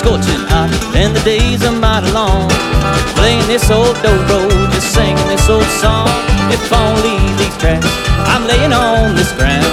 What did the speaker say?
scorching hot, and the days are mighty long. Playing this old dobro, just singing this old song. If only these tracks I'm laying on this ground